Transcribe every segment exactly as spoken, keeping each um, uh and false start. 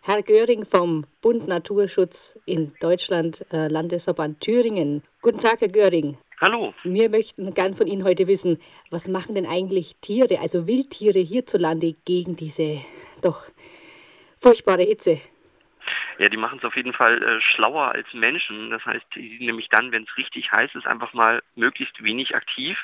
Herr Göring vom Bund Naturschutz in Deutschland, äh, Landesverband Thüringen. Guten Tag, Herr Göring. Hallo. Wir möchten gern von Ihnen heute wissen, was machen denn eigentlich Tiere, also Wildtiere hierzulande gegen diese doch furchtbare Hitze? Ja, die machen es auf jeden Fall äh, schlauer als Menschen. Das heißt, die sind nämlich dann, wenn es richtig heiß ist, einfach mal möglichst wenig aktiv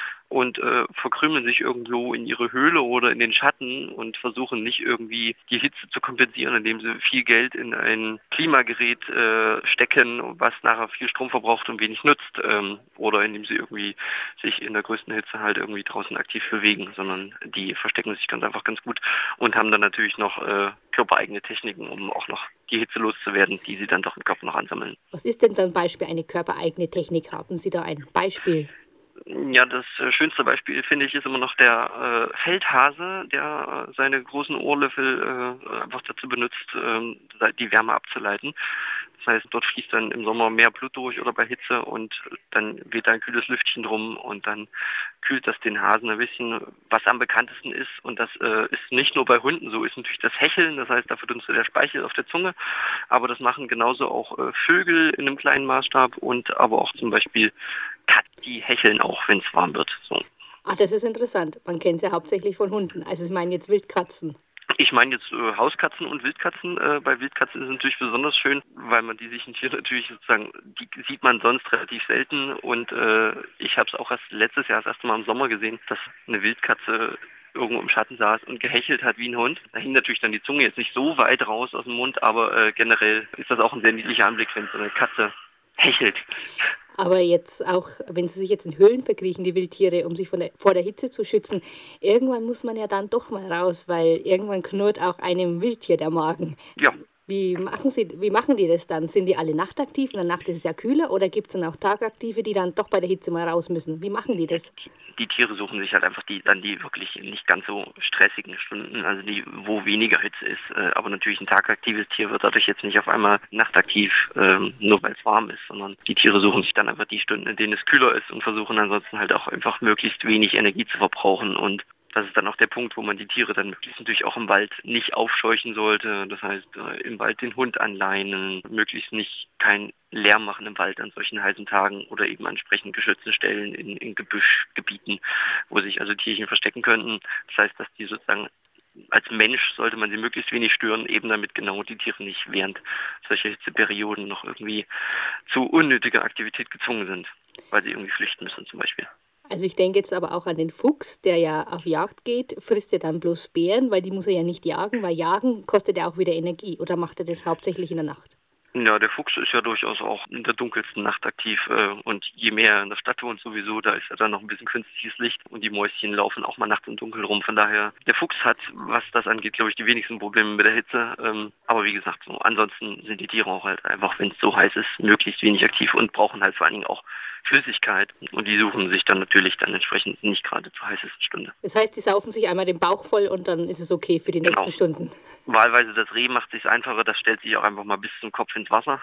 und äh, verkrümeln sich irgendwo in ihre Höhle oder in den Schatten und versuchen nicht irgendwie die Hitze zu kompensieren, indem sie viel Geld in ein Klimagerät äh, stecken, was nachher viel Strom verbraucht und wenig nutzt, ähm, oder indem sie irgendwie sich in der größten Hitze halt irgendwie draußen aktiv bewegen, sondern die verstecken sich ganz einfach ganz gut und haben dann natürlich noch äh, körpereigene Techniken, um auch noch die Hitze loszuwerden, die sie dann doch im Körper noch ansammeln. Was ist denn zum Beispiel eine körpereigene Technik? Haben Sie da ein Beispiel? Ja, das äh, schönste Beispiel, finde ich, ist immer noch der äh, Feldhase, der äh, seine großen Ohrlöffel äh, einfach dazu benutzt, ähm, die Wärme abzuleiten. Das heißt, dort fließt dann im Sommer mehr Blut durch oder bei Hitze und dann weht da ein kühles Lüftchen drum und dann kühlt das den Hasen ein bisschen. Was am bekanntesten ist, und das äh, ist nicht nur bei Hunden so, ist natürlich das Hecheln. Das heißt, da verdunstet der Speichel auf der Zunge. Aber das machen genauso auch äh, Vögel in einem kleinen Maßstab und aber auch zum Beispiel Katzen, die hecheln auch, wenn es warm wird. So. Ach, das ist interessant. Man kennt es ja hauptsächlich von Hunden. Also ich meine jetzt Wildkatzen. Ich meine jetzt äh, Hauskatzen und Wildkatzen. Äh, bei Wildkatzen ist es natürlich besonders schön, weil man die sich ein Tier natürlich sozusagen, die sieht man sonst relativ selten. Und äh, ich habe es auch erst letztes Jahr das erste Mal im Sommer gesehen, dass eine Wildkatze irgendwo im Schatten saß und gehechelt hat wie ein Hund. Da hing natürlich dann die Zunge jetzt nicht so weit raus aus dem Mund, aber äh, generell ist das auch ein sehr niedlicher Anblick, wenn so eine Katze hechelt. Aber jetzt auch, wenn sie sich jetzt in Höhlen verkriechen, die Wildtiere, um sich von der, vor der Hitze zu schützen, irgendwann muss man ja dann doch mal raus, weil irgendwann knurrt auch einem Wildtier der Magen. Ja. Wie machen Sie, wie machen die das dann? Sind die alle nachtaktiv? In der Nacht ist es ja kühler, oder gibt es dann auch Tagaktive, die dann doch bei der Hitze mal raus müssen? Wie machen die das? Die Tiere suchen sich halt einfach die dann die wirklich nicht ganz so stressigen Stunden, also die, wo weniger Hitze ist. Äh, aber natürlich ein tagaktives Tier wird dadurch jetzt nicht auf einmal nachtaktiv, ähm, nur weil es warm ist, sondern die Tiere suchen sich dann einfach die Stunden, in denen es kühler ist und versuchen ansonsten halt auch einfach möglichst wenig Energie zu verbrauchen. Und das ist dann auch der Punkt, wo man die Tiere dann möglichst natürlich auch im Wald nicht aufscheuchen sollte. Das heißt, äh, im Wald den Hund anleinen, möglichst nicht kein Lärm machen im Wald an solchen heißen Tagen oder eben an entsprechend geschützten Stellen in, in Gebüschgebieten, wo sich also Tierchen verstecken könnten. Das heißt, dass die sozusagen als Mensch sollte man sie möglichst wenig stören, eben damit genau die Tiere nicht während solcher Hitzeperioden noch irgendwie zu unnötiger Aktivität gezwungen sind, weil sie irgendwie flüchten müssen zum Beispiel. Also ich denke jetzt aber auch an den Fuchs, der ja auf Jagd geht. Frisst er dann bloß Bären, weil die muss er ja nicht jagen, weil Jagen kostet ja auch wieder Energie. Oder macht er das hauptsächlich in der Nacht? Ja, der Fuchs ist ja durchaus auch in der dunkelsten Nacht aktiv äh, und je mehr er in der Stadt wohnt sowieso, da ist ja dann noch ein bisschen künstliches Licht und die Mäuschen laufen auch mal nachts im Dunkeln rum. Von daher, der Fuchs hat, was das angeht, glaube ich, die wenigsten Probleme mit der Hitze. Ähm, aber wie gesagt, so ansonsten sind die Tiere auch halt einfach, wenn es so heiß ist, möglichst wenig aktiv und brauchen halt vor allen Dingen auch Flüssigkeit und die suchen sich dann natürlich dann entsprechend nicht gerade zur heißesten Stunde. Das heißt, die saufen sich einmal den Bauch voll und dann ist es okay für die Genau. nächsten Stunden. Wahlweise das Reh macht es sich einfacher, das stellt sich auch einfach mal bis zum Kopf ins Wasser.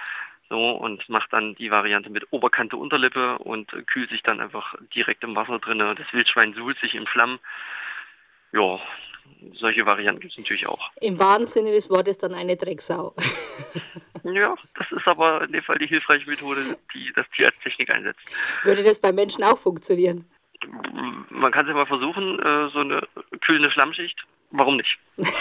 So, und macht dann die Variante mit Oberkante Unterlippe und äh, kühlt sich dann einfach direkt im Wasser drin. Das Wildschwein suhlt sich in Flammen. Ja, solche Varianten gibt es natürlich auch. Im wahren Sinne des Wortes dann eine Drecksau. Ja, das ist aber in dem Fall die hilfreiche Methode, die das Tier als Technik einsetzt. Würde das beim Menschen auch funktionieren? Man kann es ja mal versuchen, äh, so eine kühlende Schlammschicht. Warum nicht?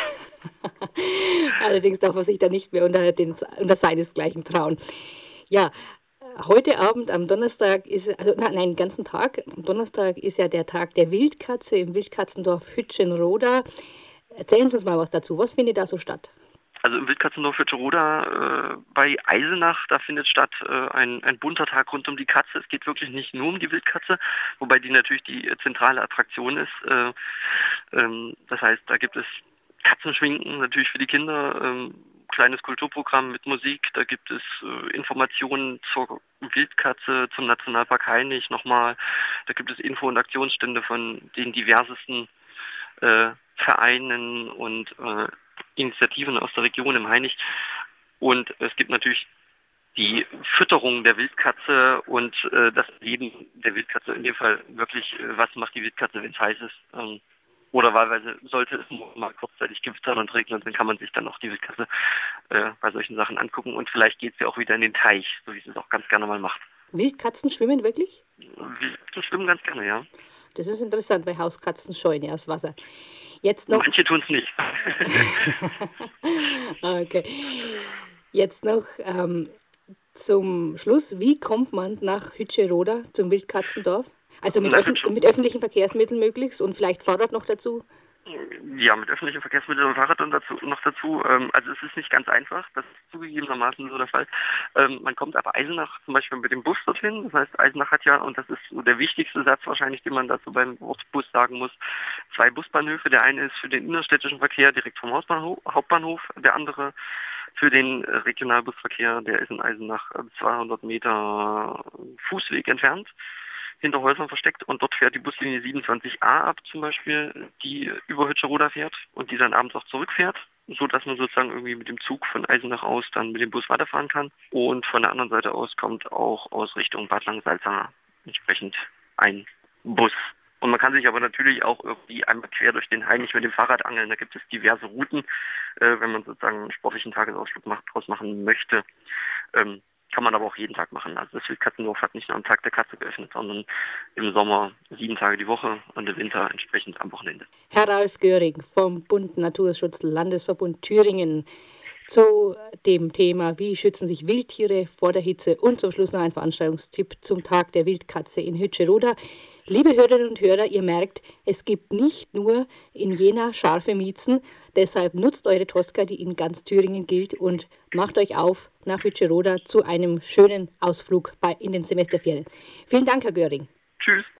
Allerdings darf man sich da nicht mehr unter, den, unter seinesgleichen trauen. Ja, heute Abend am Donnerstag ist, also nein, den ganzen Tag, am Donnerstag ist ja der Tag der Wildkatze im Wildkatzendorf Hütchenroda. Erzählen Sie uns mal was dazu. Was findet da so statt? Also im Wildkatzendorf Hütchenroda äh, bei Eisenach, da findet statt äh, ein, ein bunter Tag rund um die Katze. Es geht wirklich nicht nur um die Wildkatze, wobei die natürlich die äh, zentrale Attraktion ist. Äh, ähm, das heißt, da gibt es Katzenschminken natürlich für die Kinder, ähm, kleines Kulturprogramm mit Musik, da gibt es äh, Informationen zur Wildkatze, zum Nationalpark Hainich nochmal, da gibt es Info- und Aktionsstände von den diversesten äh, Vereinen und äh, Initiativen aus der Region im Hainich. Und es gibt natürlich die Fütterung der Wildkatze und äh, das Leben der Wildkatze. In dem Fall wirklich, äh, was macht die Wildkatze, wenn es heiß ist. Ähm, Oder wahlweise sollte es nur mal kurzzeitig gewittern und regnen, dann kann man sich dann auch die Wildkatze äh, bei solchen Sachen angucken und vielleicht geht sie auch wieder in den Teich, so wie sie es auch ganz gerne mal macht. Wildkatzen schwimmen wirklich? Wildkatzen schwimmen ganz gerne, ja. Das ist interessant, weil Hauskatzen scheuen ja das Wasser. Jetzt noch. Manche tun es nicht. Okay. Jetzt noch ähm, zum Schluss. Wie kommt man nach Hütscheroda zum Wildkatzendorf? Also mit, öffn mit öffentlichen Verkehrsmitteln möglichst und vielleicht Fahrrad noch dazu? Ja, mit öffentlichen Verkehrsmitteln und Fahrrad und dazu, noch dazu. Ähm, also es ist nicht ganz einfach, das ist zugegebenermaßen so der Fall. Ähm, man kommt ab Eisenach zum Beispiel mit dem Bus dorthin. Das heißt, Eisenach hat ja, und das ist so der wichtigste Satz wahrscheinlich, den man dazu beim Wort Bus sagen muss, zwei Busbahnhöfe. Der eine ist für den innerstädtischen Verkehr direkt vom Hauptbahnhof, Hauptbahnhof, der andere für den Regionalbusverkehr, der ist in Eisenach zweihundert Meter Fußweg entfernt, hinter Häusern versteckt, und dort fährt die Buslinie siebenundzwanzig a ab zum Beispiel, die über Hütscheroda fährt und die dann abends auch zurückfährt, so dass man sozusagen irgendwie mit dem Zug von Eisenach aus dann mit dem Bus weiterfahren kann. Und von der anderen Seite aus kommt auch aus Richtung Bad Langensalza entsprechend ein Bus. Und man kann sich aber natürlich auch irgendwie einmal quer durch den Hainich mit dem Fahrrad angeln. Da gibt es diverse Routen, äh, wenn man sozusagen einen sportlichen Tagesausflug macht, draus machen möchte. Ähm, kann man aber auch jeden Tag machen. Also das Wildkatzendorf hat nicht nur am Tag der Katze geöffnet, sondern im Sommer sieben Tage die Woche und im Winter entsprechend am Wochenende. Herr Ralf Göring vom Bund Naturschutz Landesverbund Thüringen zu dem Thema, wie schützen sich Wildtiere vor der Hitze, und zum Schluss noch ein Veranstaltungstipp zum Tag der Wildkatze in Hütscheroda. Liebe Hörerinnen und Hörer, ihr merkt, es gibt nicht nur in Jena scharfe Miezen, deshalb nutzt eure Tosca, die in ganz Thüringen gilt, und macht euch auf nach Hütscheroda zu einem schönen Ausflug bei, in den Semesterferien. Vielen Dank, Herr Göring. Tschüss.